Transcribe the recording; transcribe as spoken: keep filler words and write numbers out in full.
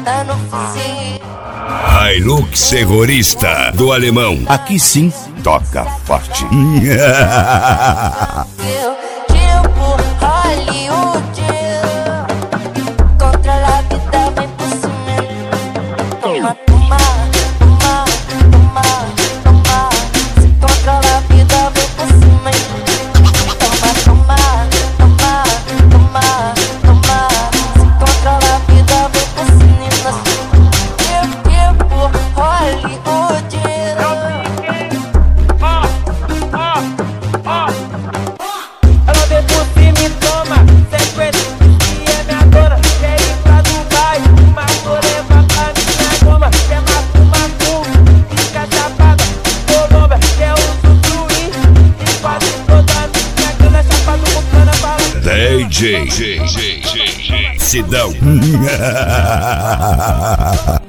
tá no fuzil. Hilux terrorista do alemão. Aqui sim toca forte. Tipo Hollywood, controla a vida, vem por cima. Toma, toma, toma, toma, toma. Se controla a vida, vem por cima. Toma, toma, toma, toma, toma. Se controla a vida, vem por cima. Tipo Hollywood. Ela vem por cima e toma sequência, que é minha dona. Quer ir pra Dubai, uma leva pra minha goma. Quer macumba com, fica chapada, colomba. Quer uso fluir, e quase toda a minha grana é chapado com cana bala. D J Sidão.